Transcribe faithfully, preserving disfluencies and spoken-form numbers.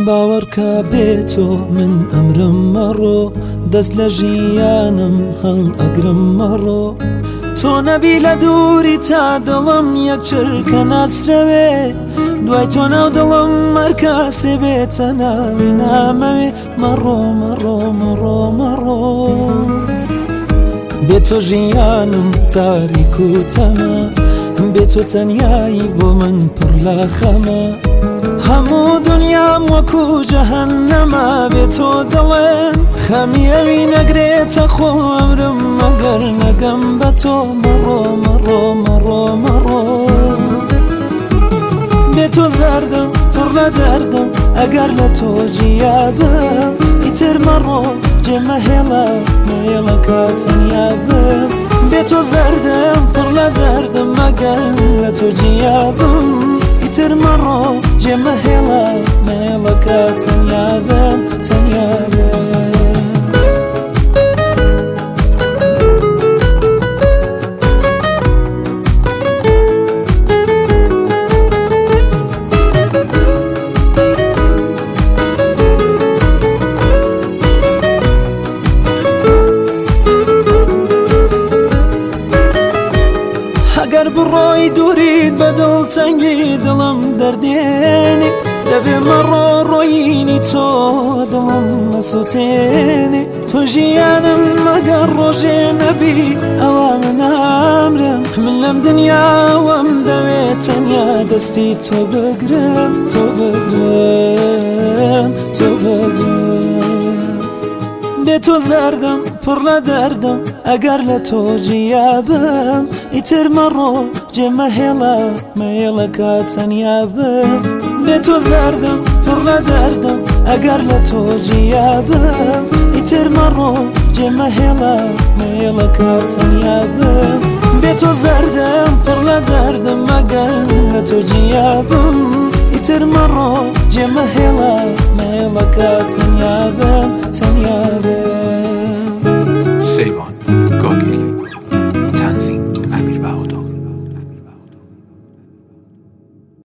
باوەڕکە بێتۆ من ئەمرم مەڕۆ دەست لە ژیانم هەڵ ئەگرم مەڕۆ تۆ نەبی لە دووری تا دڵم یەک چرکە ناسرەوێ دوای تۆ ناو دڵم مەرکاسێ بێتە ناوی نامەوێ مەڕۆ مەڕۆ مەڕۆ مەڕۆ بێتۆ ژیانم تاریک و تەمە بێتۆ تەنیایی بۆ من پڕ لە خەمە هەموو دنیام وەکو جەهەنەمە بێتۆ دڵێن خەمی ئەوی نەگرێتە خۆ ئەمرم مەگەر نەگەم بە تۆ مەڕۆ مەڕۆ مەڕۆ مەڕۆ بێتۆ زەردم پڕ لە دەردم ئەگەر لە تۆ جیابم ئیتر مەڕۆ جێمەهێڵە مەهێڵەکە تەنیا بم بێتۆ زەردم پڕ لە دەردم ئەگەر لە تۆ جیابم ئیتر مەڕۆ جێمەهێڵە مەهێڵەکە تەنیا بم تەنیا بم ئەگەر بڕۆی دووریت بە دڵتەنگی دڵم دەردێنێ دەبێ مەڕۆ ڕۆیینی تۆ دڵم نەسووتێنێ تۆ ژیانم مەگەر ڕۆژێ نەبی ئەوە من ئامرم من لەم دنیاوەم دەوێت تەنیا دەستی تۆ بگرم تۆ بگرم تۆ بگرم بێتۆ زەردم پڕ لە دەردم ئەگەر لە تۆ جیابم ئیتر مەڕۆ جێمەهێڵە مەهێڵەکە تەنیا بم بێتۆ زەردم پڕ لە دەردم ئەگەر لە تۆ جیابم ئیتر مەڕۆ جێمەهێڵە مەهێڵەکە تەنیا بم بێتۆ زەردم پڕ لە دەردم ئەگەر لە تۆ جیابم ئیتر مەڕۆ جێمە